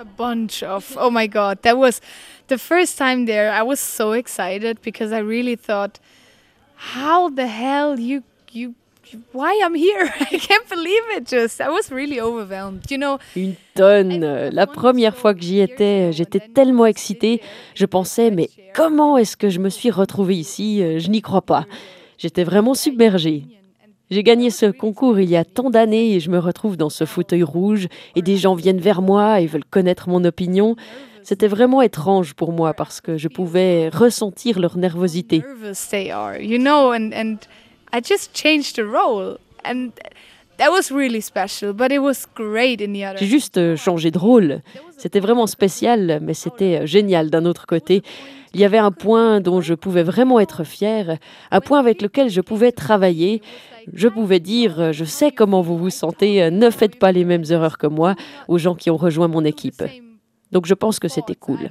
A bunch of, oh my God, that was the first time there. I was so excited because I really thought, how the hell why I'm here? I can't believe it. Just, I was really overwhelmed. Une tonne. La première fois que j'y étais, j'étais tellement excitée. Je pensais, mais comment est-ce que je me suis retrouvée ici? Je n'y crois pas. J'étais vraiment submergée. J'ai gagné ce concours il y a tant d'années et je me retrouve dans ce fauteuil rouge et des gens viennent vers moi et veulent connaître mon opinion. C'était vraiment étrange pour moi parce que je pouvais ressentir leur nervosité. Nervous they are, and I just changed the role, and that was really special, but it was great in the other. J'ai juste changé de rôle. C'était vraiment spécial, mais c'était génial d'un autre côté. Il y avait un point dont je pouvais vraiment être fière, un point avec lequel je pouvais travailler. Je pouvais dire, je sais comment vous vous sentez, ne faites pas les mêmes erreurs que moi aux gens qui ont rejoint mon équipe. Donc je pense que c'était cool.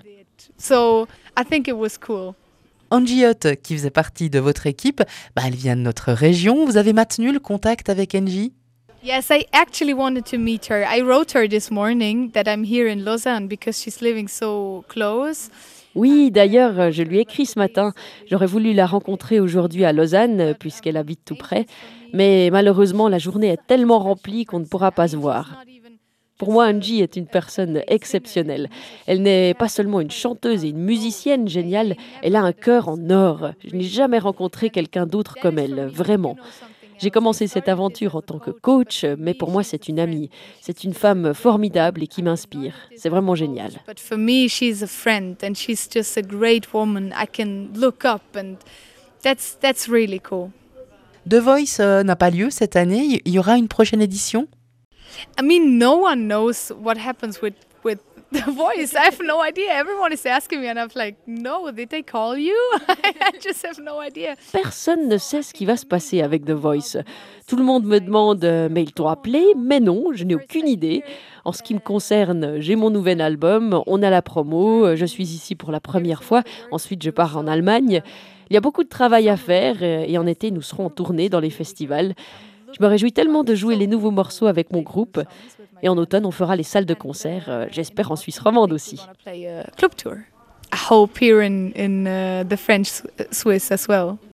So I think it was cool. Angie Hutt, qui faisait partie de votre équipe, elle vient de notre région. Vous avez maintenu le contact avec Angie? Yes, I actually wanted to meet her. I wrote her this morning that I'm here in Lausanne because she's living so close. Oui, d'ailleurs, je lui ai écrit ce matin. J'aurais voulu la rencontrer aujourd'hui à Lausanne, puisqu'elle habite tout près. Mais malheureusement, la journée est tellement remplie qu'on ne pourra pas se voir. Pour moi, Angie est une personne exceptionnelle. Elle n'est pas seulement une chanteuse et une musicienne géniale, elle a un cœur en or. Je n'ai jamais rencontré quelqu'un d'autre comme elle, vraiment. J'ai commencé cette aventure en tant que coach, mais pour moi, c'est une amie. C'est une femme formidable et qui m'inspire. C'est vraiment génial. But for me, she's a friend and she's just a great woman I can look up, and that's really cool. The Voice n'a pas lieu cette année. Il y aura une prochaine édition? I mean, no one knows what happens with The Voice. I have no idea. Everyone is asking me and I'm like, no, did they call you? I just have no idea. Personne ne sait ce qui va se passer avec The Voice. Tout le monde me demande, mais ils t'ont appelé? Mais non, je n'ai aucune idée. En ce qui me concerne, j'ai mon nouvel album, on a la promo, je suis ici pour la première fois, ensuite je pars en Allemagne. Il y a beaucoup de travail à faire et en été, nous serons en tournée dans les festivals. Je me réjouis tellement de jouer les nouveaux morceaux avec mon groupe. Et en automne, on fera les salles de concert, j'espère en Suisse romande aussi. Play a club tour. I hope here in the French Swiss as well.